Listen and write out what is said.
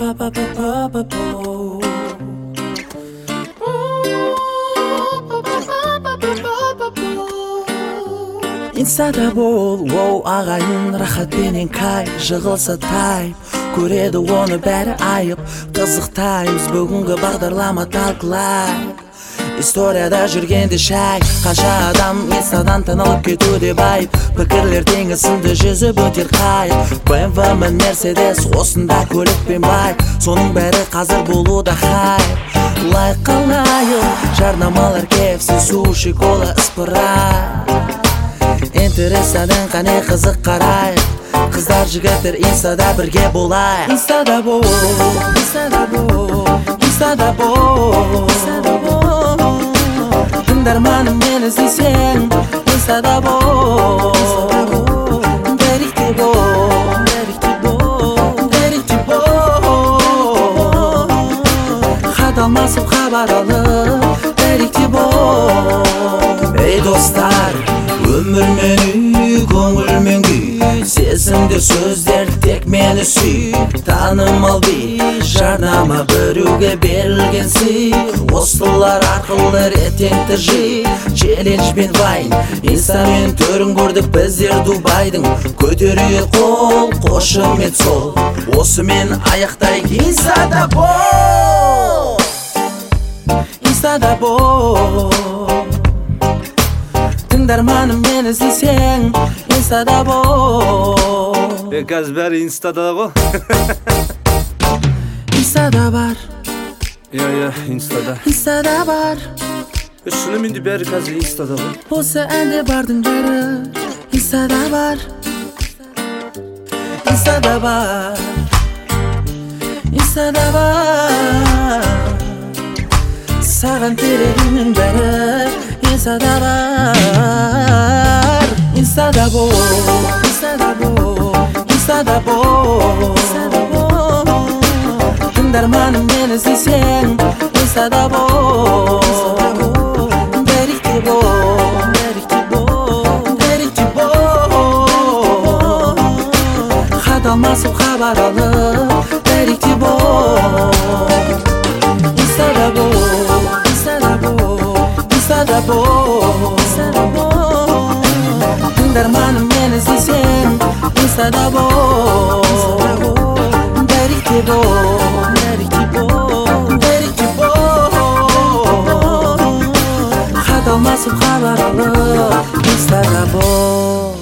Instada бол, воу ағайын рахатпенен кай жығылса тайып көреді оны бәрі айып қызықтаймыз бүгінгі бағдарлама талқылайық историяда жүргенде шай қанша адам инстадан танылып кетуде байып пікірлер теңізінде жүзіп өтер қайып BMW мен Mercedes осында көлікпен байып соның бәрі қазір болуда хайп лайыққа лайық жарнамалар KFC суши кола спрайт Интересадан қане қызық қарайық қыздар жігіттер инстада бірге болайық Инстада бол, инстада бол, инстада бол, инстада бол тыңдарманым мені іздесең инстада бол, деректе бол, деректе бол, деректе бол хат алмасып хабар алып деректе бол ей достар өмірмен үй, көңілмен күй сезімдер сөздер тек мені сүй танымал би жарнама біреуге берілген сый осылар арқылы ретеңді жи челлендж бен вайн инстамен төрін көрдік біздер Дубайдың көтерейік қол қошемет сол осымен аяқтайық инстада бол инстада бол тыңдарманым мені іздесең инстада бол қазір бәрі инстада ғой инстада бар иә инстада инстада бар шынымен де бәрі қазір инстада ғой осы әнде бардың бәрі инстада бар инстада бар инстада бар саған керегінің бәрі инстада бар инстада бол инстада бол инстада бол инстада бол тыңдарманым мені іздесең инстада бол деректе бол деректе бол деректе бол хат алмасып хабар алып деректе бол инстада бол инстада бол инстада бол инстада бол тыңдарманым мені іздесең инстада бол деректе бол деректе бол деректе бол хат алмасып хабар алып инстада бол